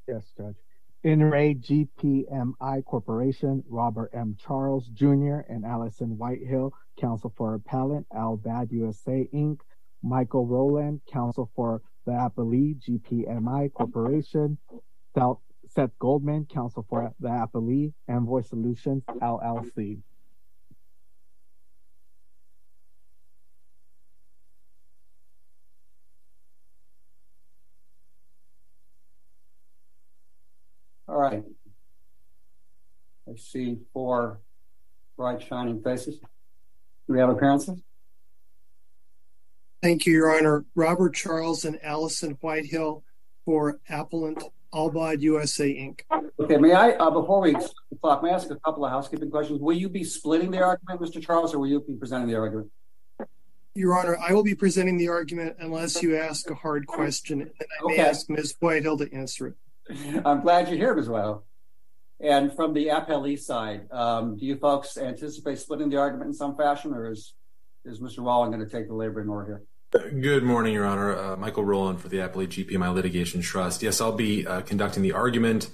Yes, Judge. In re GPMI Corporation, Robert M. Charles Jr. and Allison Whitehill, counsel for appellant, Albad USA Inc., Michael Rowland, counsel for the appellee, GPMI Corporation, Seth Goldman, counsel for the appellee, Envoy Solutions, LLC. All right. I see 4 bright, shining faces. Do we have appearances? Thank you, Your Honor. Robert Charles and Allison Whitehill for appellant, Albad USA Inc. Okay, may I, before we start the clock, may I ask a couple of housekeeping questions? Will you be splitting the argument, Mr. Charles, or will you be presenting the argument? Your Honor, I will be presenting the argument unless you ask a hard question, and I may ask Ms. Whitehill to answer it. I'm glad you're here, Ms. Whitehill. And from the appellee side, do you folks anticipate splitting the argument in some fashion, or is Mr. Rowland going to take the laboring oar here? Good morning, Your Honor. Michael Rowland for the appellee GPMI Litigation Trust. Yes, I'll be conducting the argument,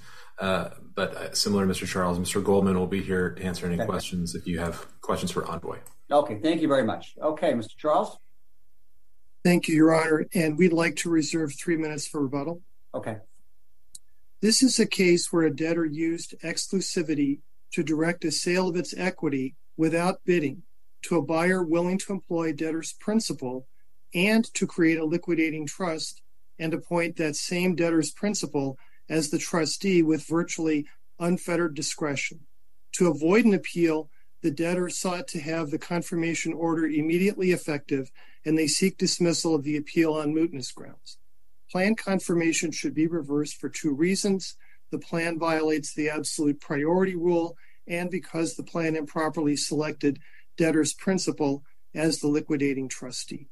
but similar to Mr. Charles, Mr. Goldman will be here to answer any questions if you have questions for Envoy. Okay, thank you very much. Okay, Mr. Charles? Thank you, Your Honor, and we'd like to reserve 3 minutes for rebuttal. Okay. This is a case where a debtor used exclusivity to direct a sale of its equity without bidding to a buyer willing to employ debtor's principal and to create a liquidating trust and appoint that same debtor's principal as the trustee with virtually unfettered discretion. To avoid an appeal, the debtor sought to have the confirmation order immediately effective, and they seek dismissal of the appeal on mootness grounds. Plan confirmation should be reversed for 2 reasons. The plan violates the absolute priority rule, and because the plan improperly selected debtor's principal as the liquidating trustee.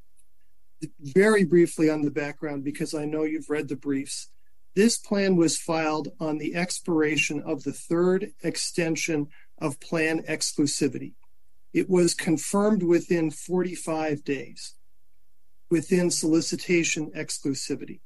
Very briefly on the background, because I know you've read the briefs, this plan was filed on the expiration of the 3rd extension of plan exclusivity. It was confirmed within 45 days within solicitation exclusivity.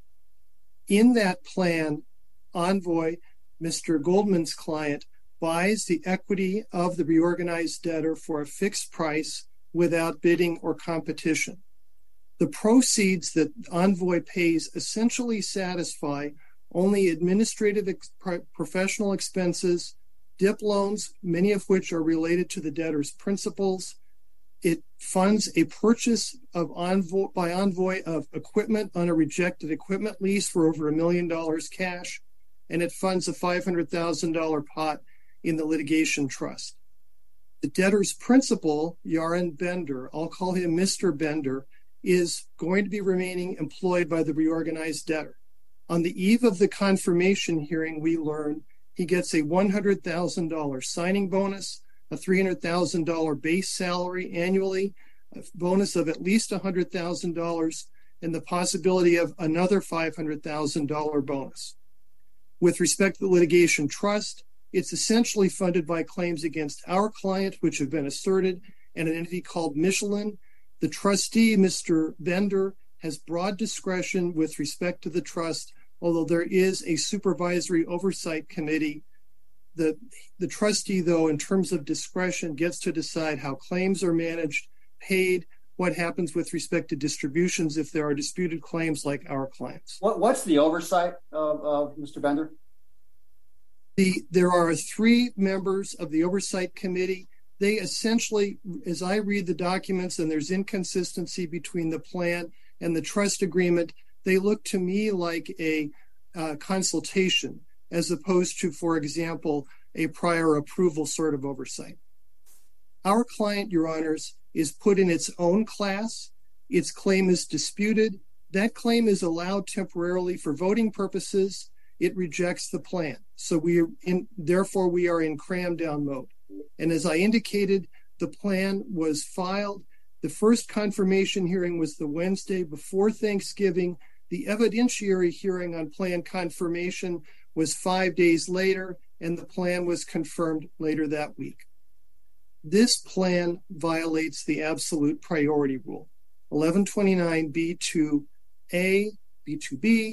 In that plan, Envoy, Mr. Goldman's client, buys the equity of the reorganized debtor for a fixed price without bidding or competition. The proceeds that Envoy pays essentially satisfy only administrative professional expenses, DIP loans, many of which are related to the debtor's principals. It funds a purchase by Envoy of equipment on a rejected equipment lease for over $1 million cash, and it funds a $500,000 pot in the litigation trust. The debtor's principal, Yaron Bender, I'll call him Mr. Bender, is going to be remaining employed by the reorganized debtor. On the eve of the confirmation hearing, we learn he gets a $100,000 signing bonus, a $300,000 base salary annually, a bonus of at least $100,000, and the possibility of another $500,000 bonus. With respect to the litigation trust, it's essentially funded by claims against our client, which have been asserted, and an entity called Michelin. The trustee, Mr. Bender, has broad discretion with respect to the trust, although there is a supervisory oversight committee. The trustee, though, in terms of discretion, gets to decide how claims are managed, paid, what happens with respect to distributions if there are disputed claims like our clients. What's the oversight of Mr. Bender? There are 3 members of the oversight committee. They essentially, as I read the documents and there's inconsistency between the plan and the trust agreement, they look to me like a consultation as opposed to, for example, a prior approval sort of oversight. Our client, Your Honors, is put in its own class. Its claim is disputed. That claim is allowed temporarily for voting purposes. It rejects the plan. So therefore, we are in cram down mode. And as I indicated, the plan was filed. The first confirmation hearing was the Wednesday before Thanksgiving. The evidentiary hearing on plan confirmation was 5 days later, and the plan was confirmed later that week. This plan violates the absolute priority rule. 1129 B2A, B2B,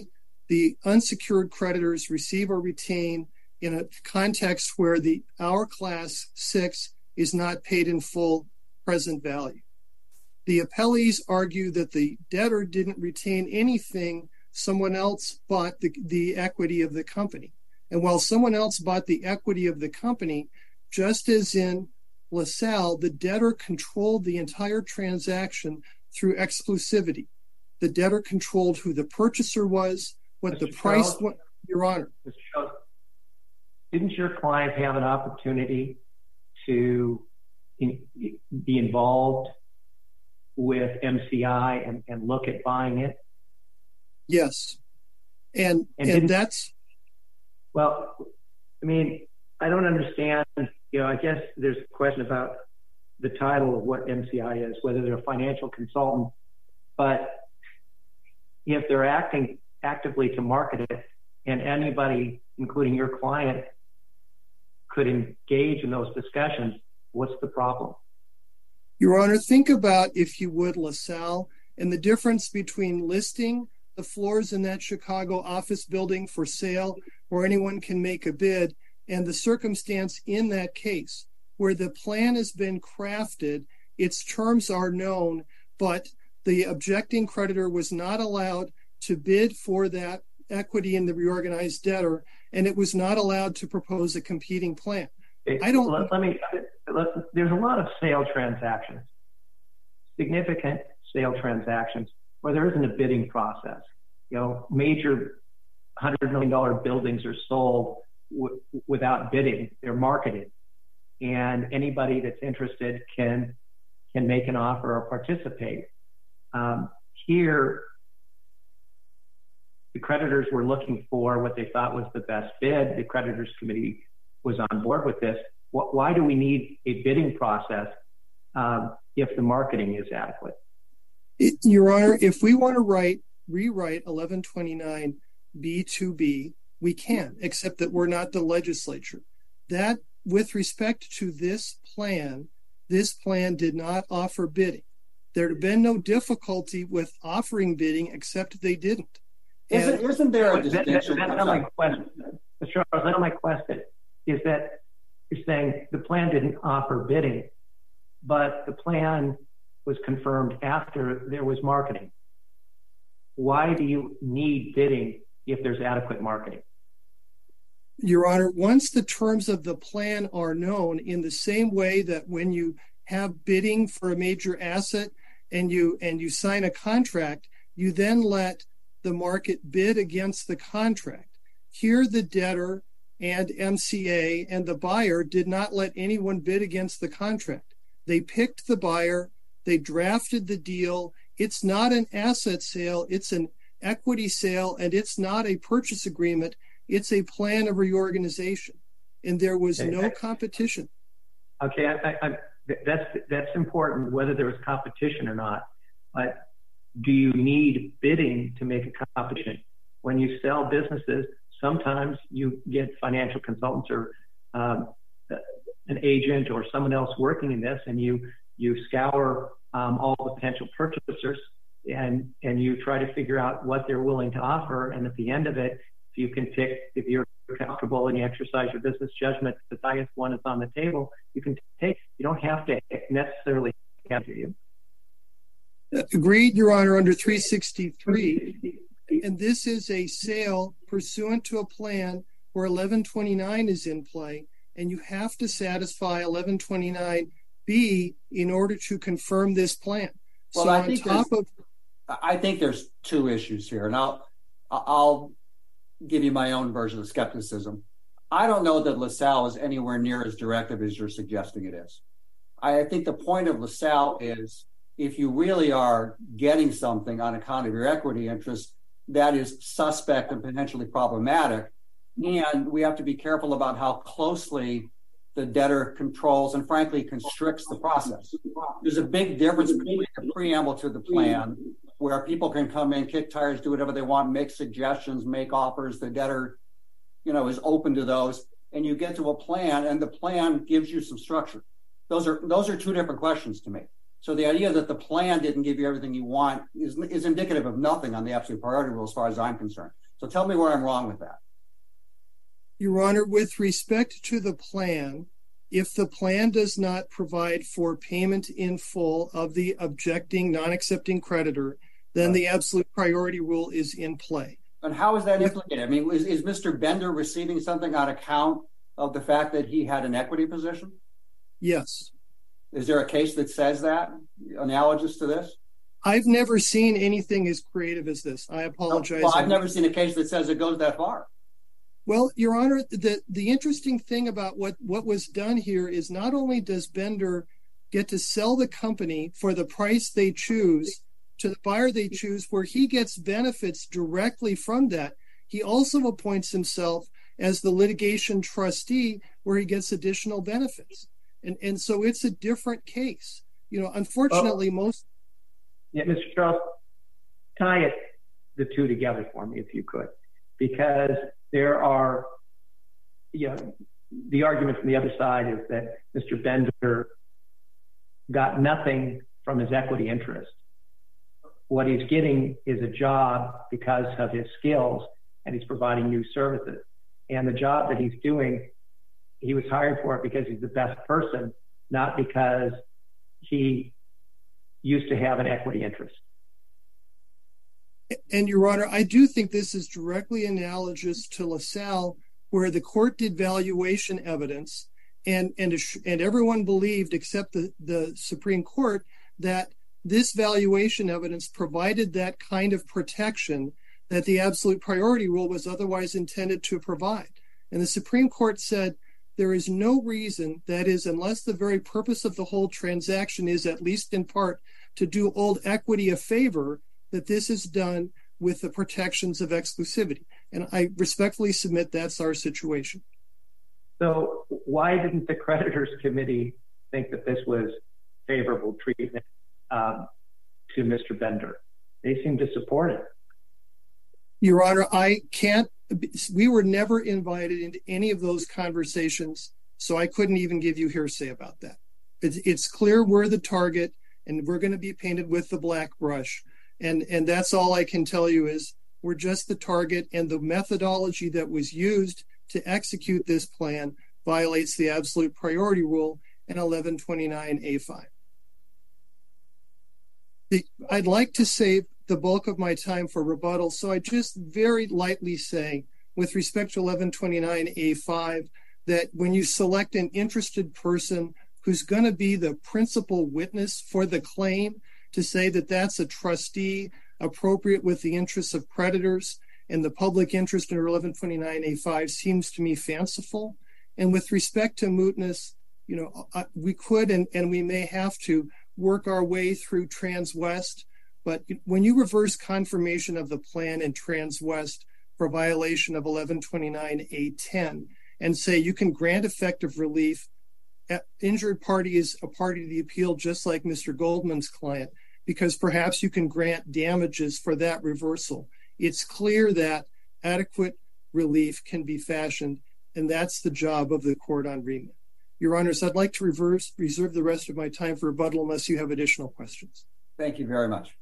the unsecured creditors receive or retain in a context where our class 6 is not paid in full present value. The appellees argue that the debtor didn't retain anything. Someone else bought the equity of the company. And while someone else bought the equity of the company, just as in LaSalle, the debtor controlled the entire transaction through exclusivity. The debtor controlled who the purchaser was, what the price was. Your Honor. Mr. Schultz, didn't your client have an opportunity to be involved with MCI and look at buying it? Yes. And that's... Well, I mean, I don't understand. I guess there's a question about the title of what MCI is, whether they're a financial consultant. But if they're acting actively to market it, and anybody, including your client, could engage in those discussions, what's the problem? Your Honor, think about, if you would, LaSalle, and the difference between listing the floors in that Chicago office building for sale where anyone can make a bid, and the circumstance in that case where the plan has been crafted, its terms are known, but the objecting creditor was not allowed to bid for that equity in the reorganized debtor, and it was not allowed to propose a competing plan. There's a lot of sale transactions, significant sale transactions, where there isn't a bidding process. Major $100 million buildings are sold without bidding. They're marketed, and anybody that's interested can make an offer or participate. Here, the creditors were looking for what they thought was the best bid. The creditors committee was on board with this. Why do we need a bidding process if the marketing is adequate? Your Honor, if we want to rewrite 1129 B2B, we can, except that we're not the legislature. That, with respect to this plan did not offer bidding. There had been no difficulty with offering bidding, except they didn't. Isn't there a distinction? That's not my question. Mr. Charles, that's not my question. Is that you're saying the plan didn't offer bidding, but the plan was confirmed after there was marketing. Why do you need bidding if there's adequate marketing? Your Honor, once the terms of the plan are known, in the same way that when you have bidding for a major asset and you sign a contract, you then let the market bid against the contract. Here, the debtor and MCA and the buyer did not let anyone bid against the contract. They picked the buyer, they drafted the deal. It's not an asset sale, it's an equity sale, and it's not a purchase agreement. It's a plan of reorganization, and there was no competition. Okay, that's important, whether there was competition or not. But do you need bidding to make a competition? When you sell businesses, sometimes you get financial consultants or an agent or someone else working in this, and you scour all the potential purchasers and you try to figure out what they're willing to offer. And at the end of it, if you can pick, if you're comfortable and you exercise your business judgment, the highest one is on the table, you can take. You don't have to necessarily have you. Agreed, Your Honor, under 363. And this is a sale pursuant to a plan where 1129 is in play, and you have to satisfy 1129B in order to confirm this plan. Well, so I think there's two issues here, and I'll give you my own version of skepticism. I don't know that LaSalle is anywhere near as directive as you're suggesting it is. I think the point of LaSalle is, if you really are getting something on account of your equity interest that is suspect and potentially problematic, and we have to be careful about how closely the debtor controls and frankly constricts the process. There's a big difference between the preamble to the plan, where people can come in, kick tires, do whatever they want, make suggestions, make offers. The debtor, is open to those, and you get to a plan, and the plan gives you some structure. Those are two different questions to me. So the idea that the plan didn't give you everything you want is indicative of nothing on the absolute priority rule as far as I'm concerned. So tell me where I'm wrong with that. Your Honor, with respect to the plan, if the plan does not provide for payment in full of the objecting, non-accepting creditor, then the absolute priority rule is in play. And how is that implicated? I mean, is Mr. Bender receiving something on account of the fact that he had an equity position? Yes. Is there a case that says that, analogous to this? I've never seen anything as creative as this. I apologize. Well, I've never seen a case that says it goes that far. Well, Your Honor, the interesting thing about what was done here is not only does Bender get to sell the company for the price they choose to the buyer they choose, where he gets benefits directly from that, he also appoints himself as the litigation trustee where he gets additional benefits. And so it's a different case. Unfortunately, Yeah, Mr. Charles, tie the two together for me, if you could, because there are, the argument from the other side is that Mr. Bender got nothing from his equity interest. What he's getting is a job because of his skills, and he's providing new services. And the job that he's doing, he was hired for it because he's the best person, not because he used to have an equity interest. And Your Honor, I do think this is directly analogous to LaSalle, where the court did valuation evidence, and everyone believed, except the Supreme Court, that this valuation evidence provided that kind of protection that the absolute priority rule was otherwise intended to provide. And the Supreme Court said there is no reason, that is, unless the very purpose of the whole transaction is, at least in part, to do old equity a favor, that this is done with the protections of exclusivity. And I respectfully submit that's our situation. So why didn't the creditors committee think that this was favorable treatment to Mr. Bender? They seem to support it. Your Honor, we were never invited into any of those conversations, so I couldn't even give you hearsay about that. It's clear we're the target, and we're going to be painted with the black brush. And that's all I can tell you is we're just the target, and the methodology that was used to execute this plan violates the absolute priority rule in 1129A5. I'd like to save the bulk of my time for rebuttal, so I just very lightly say, with respect to 1129A5, that when you select an interested person who's going to be the principal witness for the claim, to say that that's a trustee appropriate with the interests of creditors and the public interest in 1129A5 seems to me fanciful. And with respect to mootness, we could and we may have to work our way through Transwest, but when you reverse confirmation of the plan in Transwest for violation of 1129A10 and say you can grant effective relief, injured party is a party to the appeal, just like Mr. Goldman's client, because perhaps you can grant damages for that reversal. It's clear that adequate relief can be fashioned, and that's the job of the court on remand. Your Honors, I'd like to reserve the rest of my time for rebuttal unless you have additional questions. Thank you very much.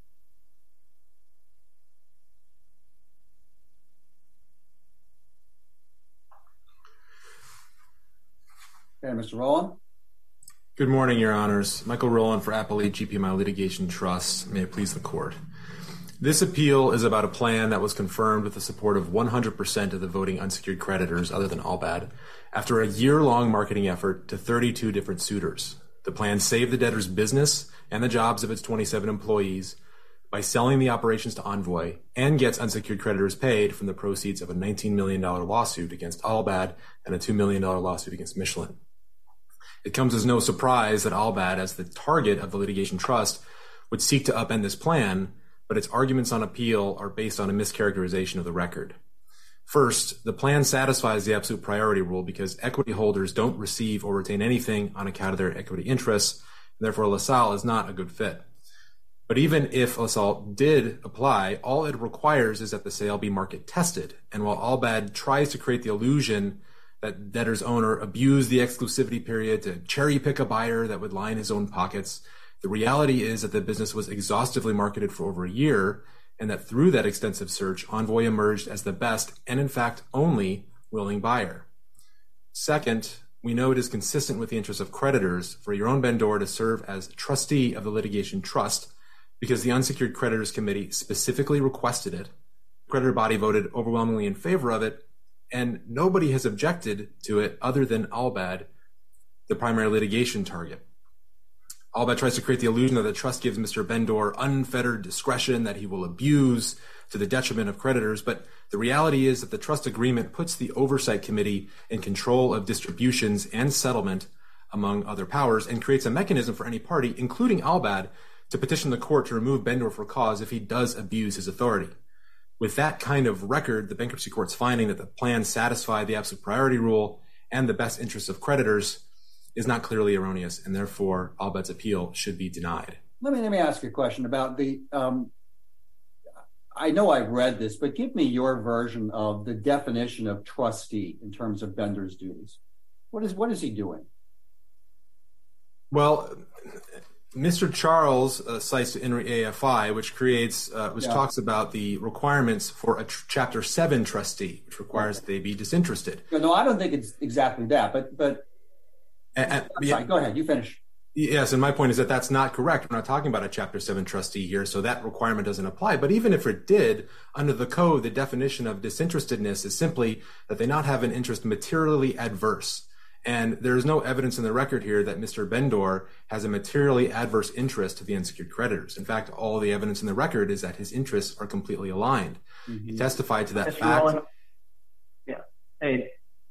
Okay, Mr. Rowland. Good morning, Your Honors. Michael Rowland for Appellate GPMI Litigation Trust. May it please the court. This appeal is about a plan that was confirmed with the support of 100% of the voting unsecured creditors, other than Albad, after a year-long marketing effort to 32 different suitors. The plan saved the debtor's business and the jobs of its 27 employees by selling the operations to Envoy, and gets unsecured creditors paid from the proceeds of a $19 million lawsuit against Albad and a $2 million lawsuit against Michelin. It comes as no surprise that Albad, as the target of the litigation trust, would seek to upend this plan, but its arguments on appeal are based on a mischaracterization of the record. First, the plan satisfies the absolute priority rule because equity holders don't receive or retain anything on account of their equity interests, and therefore LaSalle is not a good fit. But even if LaSalle did apply, all it requires is that the sale be market tested, and while Albad tries to create the illusion that debtor's owner abused the exclusivity period to cherry pick a buyer that would line his own pockets, the reality is that the business was exhaustively marketed for over a year, and that through that extensive search, Envoy emerged as the best and, in fact, only willing buyer. Second, we know it is consistent with the interests of creditors for Yaron Ben-Dor to serve as trustee of the litigation trust because the Unsecured Creditors Committee specifically requested it. The creditor body voted overwhelmingly in favor of it, and nobody has objected to it other than Albad, the primary litigation target. Albad tries to create the illusion that the trust gives Mr. Ben-Dor unfettered discretion that he will abuse to the detriment of creditors, but the reality is that the trust agreement puts the Oversight Committee in control of distributions and settlement, among other powers, and creates a mechanism for any party, including Albad, to petition the court to remove Ben-Dor for cause if he does abuse his authority. With that kind of record, the bankruptcy court's finding that the plan satisfied the absolute priority rule and the best interests of creditors is not clearly erroneous, and therefore Albad's appeal should be denied. Let me ask you a question about the, I know I've read this, but give me your version of the definition of trustee in terms of Ben-Dor's duties. What is he doing? Well, Mr. Charles cites INRI AFI, which talks about the requirements for a Chapter 7 trustee, which requires that they be disinterested. No, I don't think it's exactly that, but sorry, go ahead, you finish. Yes, and my point is that that's not correct. We're not talking about a Chapter 7 trustee here, so that requirement doesn't apply. But even if it did, under the code, the definition of disinterestedness is simply that they not have an interest materially adverse. And there is no evidence in the record here that Mr. Ben-Dor has a materially adverse interest to the unsecured creditors. In fact, all the evidence in the record is that his interests are completely aligned. Mm-hmm. He testified to that fact. Yeah. Hey,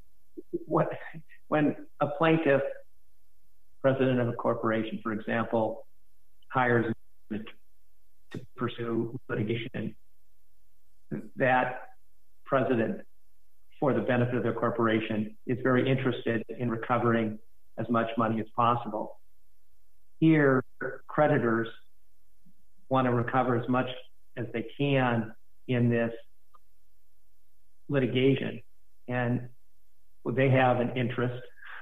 when a plaintiff, president of a corporation, for example, hires to pursue litigation, that president, for the benefit of their corporation, is very interested in recovering as much money as possible. Here, creditors want to recover as much as they can in this litigation, and they have an interest.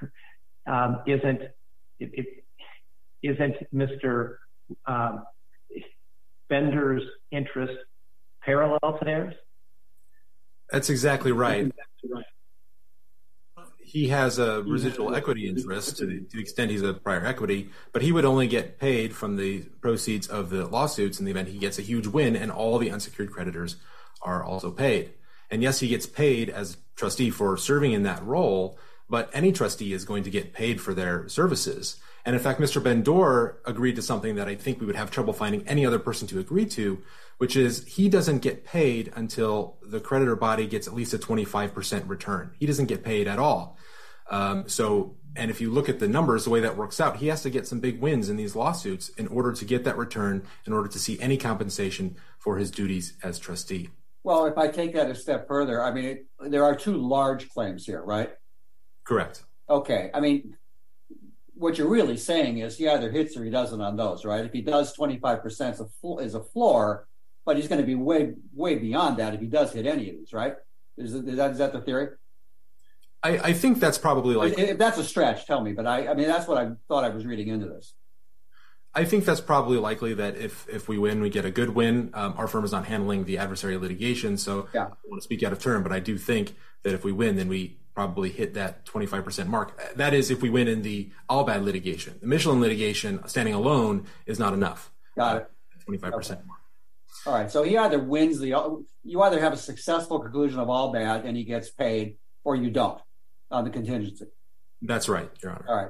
Isn't Mr. Ben-Dor's interest parallel to theirs? That's exactly right. He has a residual equity interest to the extent he's a prior equity, but he would only get paid from the proceeds of the lawsuits in the event he gets a huge win and all the unsecured creditors are also paid. And yes, he gets paid as trustee for serving in that role, but any trustee is going to get paid for their services. And in fact, Mr. Ben-Dor agreed to something that I think we would have trouble finding any other person to agree to, which is he doesn't get paid until the creditor body gets at least a 25% return. He doesn't get paid at all. And if you look at the numbers, the way that works out, he has to get some big wins in these lawsuits in order to get that return, in order to see any compensation for his duties as trustee. Well, if I take that a step further, I mean, there are two large claims here, right? Correct. Okay. I mean, what you're really saying is he either hits or he doesn't on those, right? If he does, 25% is a floor, but he's going to be way beyond that if he does hit any of these, right? Is that the theory? I think that's probably like... If that's a stretch, tell me. But I mean, that's what I thought I was reading into this. I think that's probably likely that if we win, we get a good win. Our firm is not handling the adversary litigation, so yeah. I don't want to speak out of turn, but I do think that if we win, then we probably hit that 25% mark. That is if we win in the Albad litigation. The Michelin litigation, standing alone, is not enough. Got it. 25% okay. mark. All right, so he either wins you either have a successful conclusion of Albad and he gets paid, or you don't on the contingency. That's right, Your Honor. All right.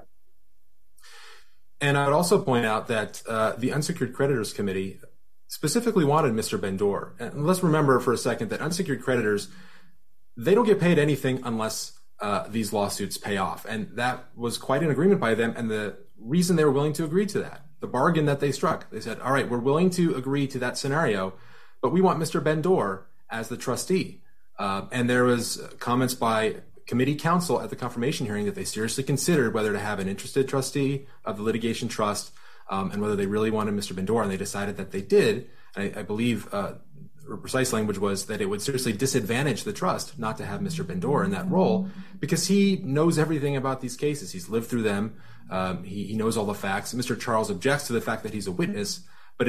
And I would also point out that the Unsecured Creditors Committee specifically wanted Mr. Ben-Dor. And let's remember for a second that unsecured creditors, they don't get paid anything unless these lawsuits pay off. And that was quite an agreement by them. And the reason they were willing to agree to that, the bargain that they struck, they said, all right, we're willing to agree to that scenario, but we want Mr. Ben-Dor as the trustee. And there was comments by committee counsel at the confirmation hearing that they seriously considered whether to have an interested trustee of the litigation trust and whether they really wanted Mr. Ben-Dor, and they decided that they did. I believe the precise language was that it would seriously disadvantage the trust not to have Mr. Ben-Dor in that role because he knows everything about these cases. He's lived through them. He knows all the facts. Mr. Charles objects to the fact that he's a witness, but it is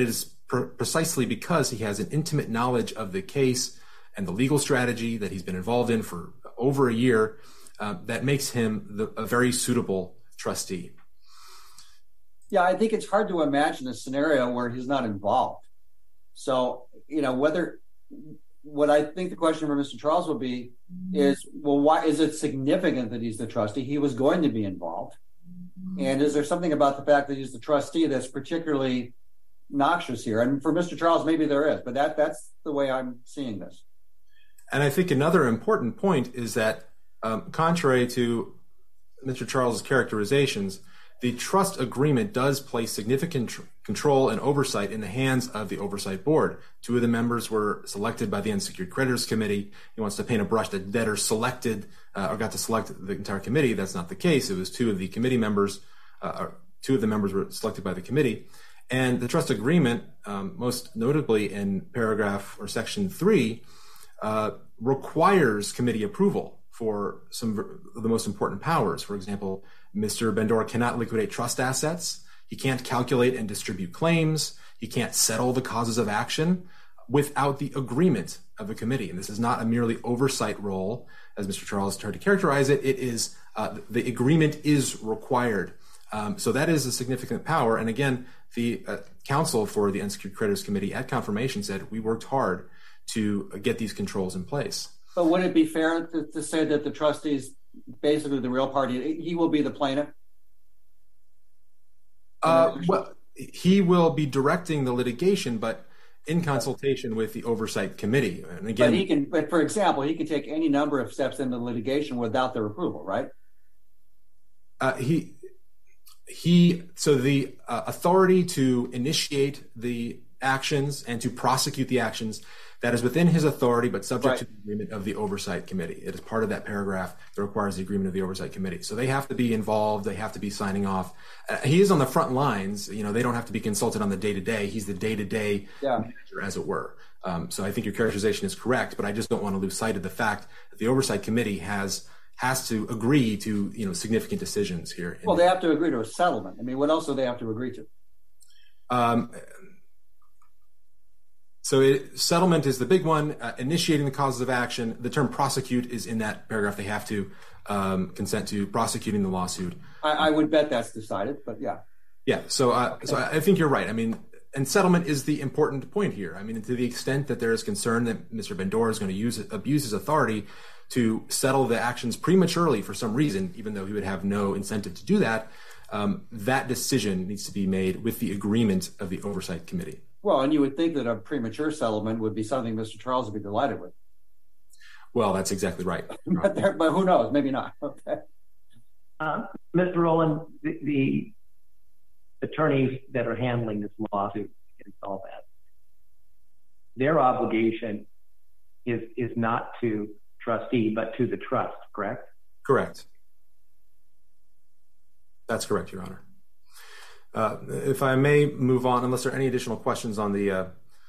precisely because he has an intimate knowledge of the case and the legal strategy that he's been involved in for over a year that makes him a very suitable trustee. Yeah, I think it's hard to imagine a scenario where he's not involved. So, what I think the question for Mr. Charles will be is, well, why is it significant that he's the trustee? He was going to be involved. And is there something about the fact that he's the trustee that's particularly noxious here? And for Mr. Charles, maybe there is, but that's the way I'm seeing this. And I think another important point is that, contrary to Mr. Charles's characterizations, the trust agreement does place significant control and oversight in the hands of the Oversight Board. 2 of the members were selected by the Unsecured Creditors Committee. He wants to paint a brush that debtors selected or got to select the entire committee. That's not the case. It was 2 of the committee members. 2 of the members were selected by the committee. And the trust agreement, most notably in paragraph or section 3, requires committee approval for some of the most important powers. For example, Mr. Bendora cannot liquidate trust assets. He can't calculate and distribute claims. He can't settle the causes of action without the agreement of the committee. And this is not a merely oversight role, as Mr. Charles tried to characterize it. It is the agreement is required. So that is a significant power. And again, the counsel for the Unsecured Creditors Committee at confirmation said, we worked hard to get these controls in place. But would it be fair to say that the trustee is basically the real party? He will be the plaintiff? Well, he will be directing the litigation, but in consultation with the Oversight Committee. And again, but for example, he can take any number of steps in the litigation without their approval, right? So the authority to initiate the actions and to prosecute the actions, that is within his authority, but subject to the agreement of the Oversight Committee. It is part of that paragraph that requires the agreement of the Oversight Committee. So they have to be involved. They have to be signing off. He is on the front lines. They don't have to be consulted on the day-to-day. He's the day-to-day manager, as it were. So I think your characterization is correct, but I just don't want to lose sight of the fact that the Oversight Committee has to agree to significant decisions here. Well, they have to agree to a settlement. I mean, what else do they have to agree to? So settlement is the big one. Initiating the causes of action. The term prosecute is in that paragraph. They have to consent to prosecuting the lawsuit. I would bet that's decided, but yeah. Yeah. So I think you're right. I mean, and settlement is the important point here. I mean, to the extent that there is concern that Mr. Bendora is going to abuse his authority to settle the actions prematurely for some reason, even though he would have no incentive to do that, that decision needs to be made with the agreement of the Oversight Committee. Well, and you would think that a premature settlement would be something Mr. Charles would be delighted with. Well, that's exactly right. but who knows? Maybe not. Okay. Mr. Rowland, the attorneys that are handling this lawsuit and all that, their obligation is not to trustee, but to the trust, correct? Correct. That's correct, Your Honor. If I may move on, unless there are any additional questions on the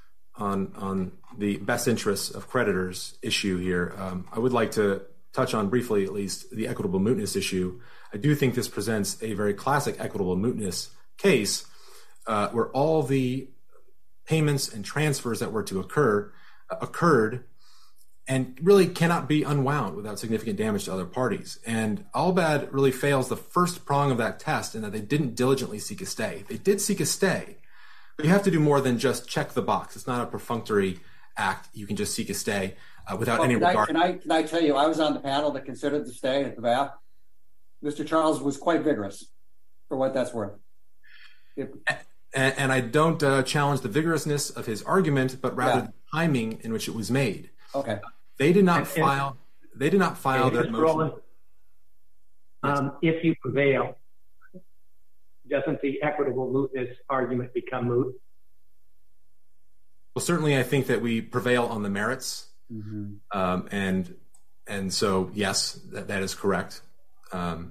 best interests of creditors issue here, I would like to touch on briefly, at least, the equitable mootness issue. I do think this presents a very classic equitable mootness case where all the payments and transfers that were to occurred and really cannot be unwound without significant damage to other parties. And Albad really fails the first prong of that test in that they didn't diligently seek a stay. They did seek a stay, but you have to do more than just check the box. It's not a perfunctory act. You can just seek a stay without any regard. Can I tell you, I was on the panel that considered the stay at the BAP. Mr. Charles was quite vigorous, for what that's worth. And I don't challenge the vigorousness of his argument, but rather the timing in which it was made. Okay. They did not file their motion. If you prevail, doesn't the equitable mootness argument become moot? Well, certainly I think that we prevail on the merits. Mm-hmm. And so, yes, that is correct. But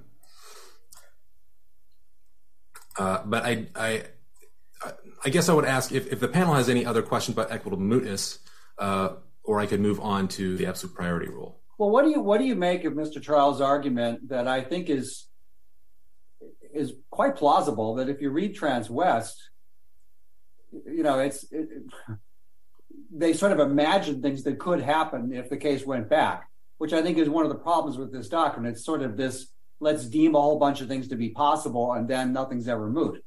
I guess I would ask if the panel has any other questions about equitable mootness, or I could move on to the absolute priority rule. Well, what do you make of Mr. Charles' argument that I think is quite plausible, that if you read Transwest, they sort of imagined things that could happen if the case went back, which I think is one of the problems with this doctrine. It's sort of this, let's deem a whole bunch of things to be possible and then nothing's ever moot.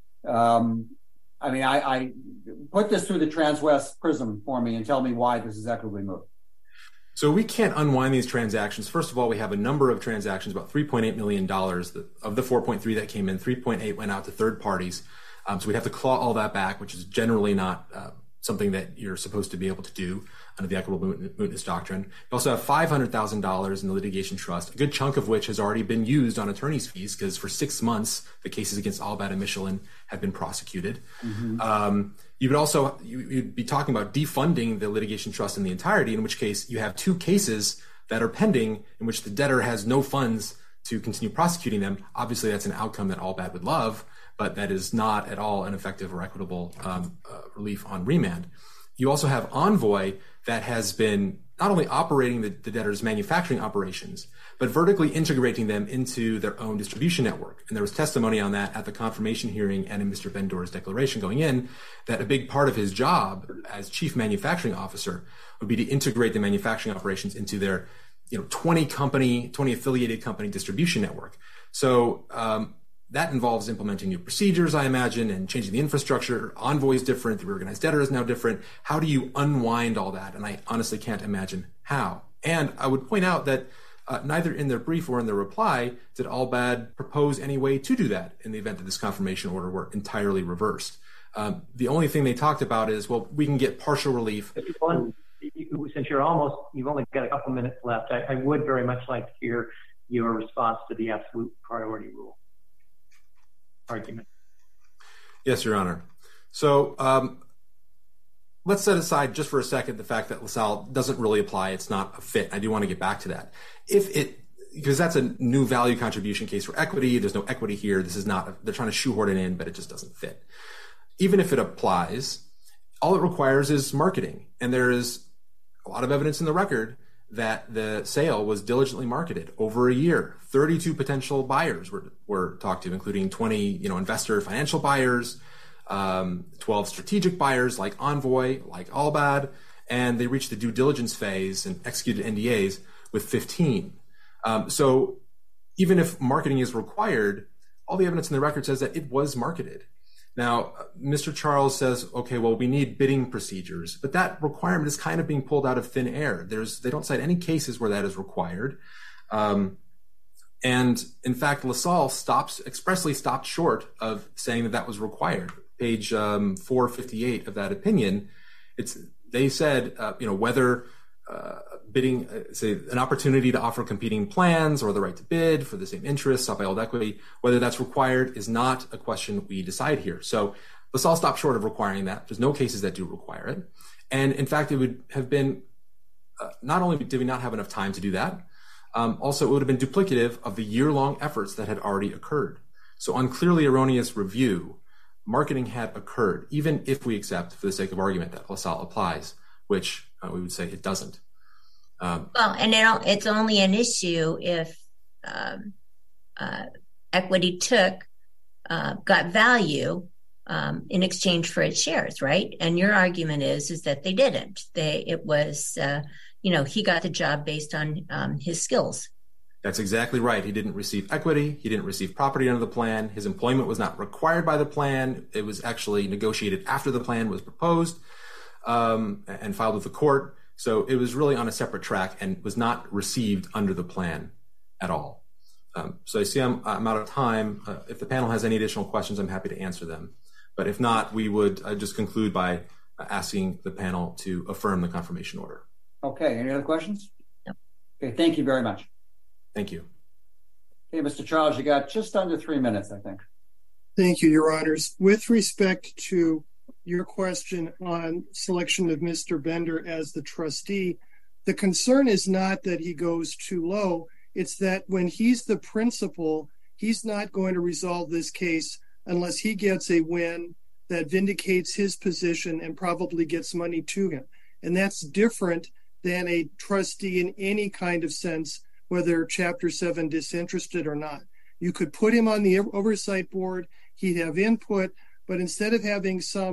I put this through the Transwest prism for me and tell me why this is equitably moot. So we can't unwind these transactions. First of all, we have a number of transactions, about $3.8 million. Of the 4.3 that came in, 3.8 went out to third parties. So we'd have to claw all that back, which is generally not something that you're supposed to be able to do under the equitable mootness doctrine. We also have $500,000 in the litigation trust, a good chunk of which has already been used on attorney's fees because for 6 months, the cases against Allbad and Michelin have been prosecuted. Mm-hmm. You'd be talking about defunding the litigation trust in the entirety, in which case you have 2 cases that are pending in which the debtor has no funds to continue prosecuting them. Obviously, that's an outcome that Allbad would love, but that is not at all an effective or equitable relief on remand. You also have Envoy that has been not only operating the debtor's manufacturing operations, but vertically integrating them into their own distribution network. And there was testimony on that at the confirmation hearing and in Mr. Bendor's declaration going in, that a big part of his job as chief manufacturing officer would be to integrate the manufacturing operations into their 20 affiliated company distribution network. So that involves implementing new procedures, I imagine, and changing the infrastructure. Envoy is different. The reorganized debtor is now different. How do you unwind all that? And I honestly can't imagine how. And I would point out that neither in their brief or in their reply did Allbad propose any way to do that in the event that this confirmation order were entirely reversed. The only thing they talked about is, well, we can get partial relief. Since you've only got a couple minutes left, I would very much like to hear your response to the absolute priority rule argument. Yes, Your Honor. So let's set aside just for a second the fact that LaSalle doesn't really apply. It's not a fit. I do want to get back to that. Because that's a new value contribution case for equity. There's no equity here. This is not, they're trying to shoehorn it in, but it just doesn't fit. Even if it applies, all it requires is marketing. And there is a lot of evidence in the record that the sale was diligently marketed over a year. 32 potential buyers were talked to, including 20, investor financial buyers, 12 strategic buyers like Envoy, like Allbad, and they reached the due diligence phase and executed NDAs with 15. So even if marketing is required, all the evidence in the record says that it was marketed. Now, Mr. Charles says, okay, well, we need bidding procedures, but that requirement is kind of being pulled out of thin air. They don't cite any cases where that is required. And in fact, LaSalle expressly stopped short of saying that was required. Page 458 of that opinion, they said, whether bidding, say, an opportunity to offer competing plans or the right to bid for the same interest sought by old equity, whether that's required is not a question we decide here. So LaSalle stopped short of requiring that. There's no cases that do require it. And in fact, it would have been, not only did we not have enough time to do that, also it would have been duplicative of the year-long efforts that had already occurred. So on clearly erroneous review, marketing had occurred, even if we accept, for the sake of argument, that LaSalle applies, which we would say it doesn't. It's only an issue if equity got value in exchange for its shares, right? And your argument is that they didn't. He got the job based on his skills. That's exactly right. He didn't receive equity. He didn't receive property under the plan. His employment was not required by the plan. It was actually negotiated after the plan was proposed and filed with the court. So it was really on a separate track and was not received under the plan at all. So I see I'm out of time. If the panel has any additional questions, I'm happy to answer them. But if not, we would just conclude by asking the panel to affirm the confirmation order. Okay. Any other questions? No. Okay. Thank you very much. Thank you. Okay, Mr. Charles, you got just under 3 minutes, I think. Thank you, Your Honors. With respect to your question on selection of Mr. Bender as the trustee, the concern is not that he goes too low. It's that when he's the principal, he's not going to resolve this case unless he gets a win that vindicates his position and probably gets money to him. And that's different than a trustee in any kind of sense, whether Chapter 7 disinterested or not. You could put him on the oversight board, he'd have input, but instead of having some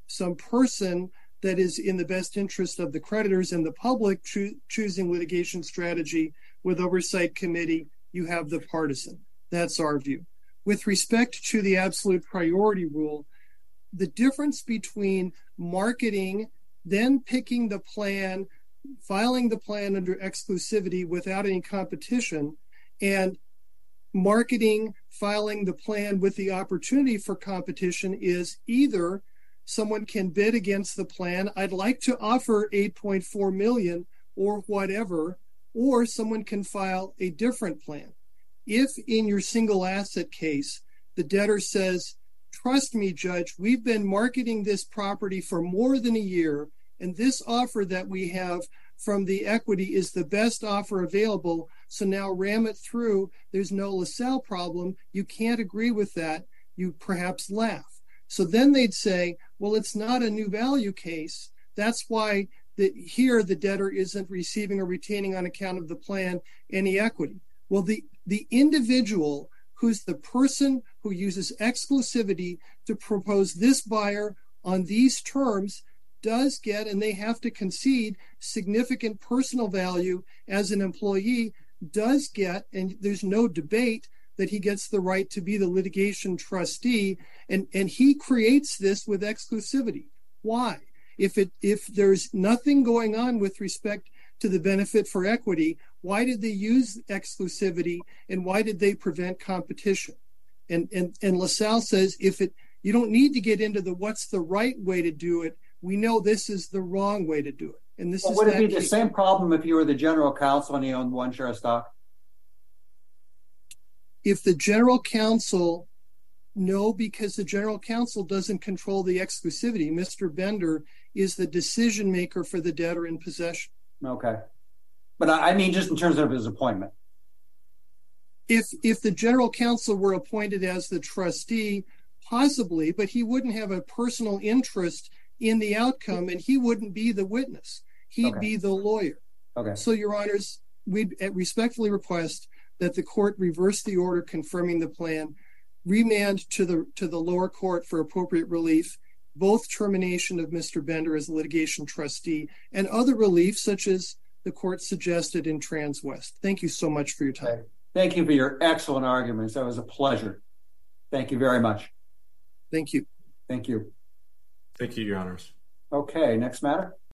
some person that is in the best interest of the creditors and the public choosing litigation strategy with oversight committee. You have the partisan. That's our view. With respect to the absolute priority rule, the difference between marketing, then picking the plan, filing the plan under exclusivity without any competition, and marketing, filing the plan with the opportunity for competition is either someone can bid against the plan, I'd like to offer $8.4 million or whatever, or someone can file a different plan. If in your single asset case, the debtor says, trust me, Judge, we've been marketing this property for more than a year, and this offer that we have from the equity is the best offer available, so now ram it through, there's no LaSalle problem, you can't agree with that, you perhaps laugh. So then they'd say, well, it's not a new value case. That's why here the debtor isn't receiving or retaining on account of the plan any equity. Well, the individual who's the person who uses exclusivity to propose this buyer on these terms does get, and they have to concede, significant personal value as an employee, does get, and there's no debate that he gets the right to be the litigation trustee, and he creates this with exclusivity. Why? If there's nothing going on with respect to the benefit for equity, why did they use exclusivity, and why did they prevent competition? And LaSalle says you don't need to get into what's the right way to do it. We know this is the wrong way to do it. And this would it be the same problem if you were the general counsel and you owned one share of stock? If the general counsel, no, because the general counsel doesn't control the exclusivity. Mr. Bender is the decision maker for the debtor in possession. Okay. But I mean, just in terms of his appointment. If the general counsel were appointed as the trustee, possibly, but he wouldn't have a personal interest in the outcome, and he wouldn't be the witness. He'd be the lawyer. Okay. So, Your Honors, we respectfully request that the court reverse the order confirming the plan, remand to the lower court for appropriate relief, both termination of Mr. Bender as litigation trustee and other relief, such as the court suggested in TransWest. Thank you so much for your time. Okay. Thank you for your excellent arguments. That was a pleasure. Thank you very much. Thank you. Thank you. Thank you, Your Honors. Okay, next matter.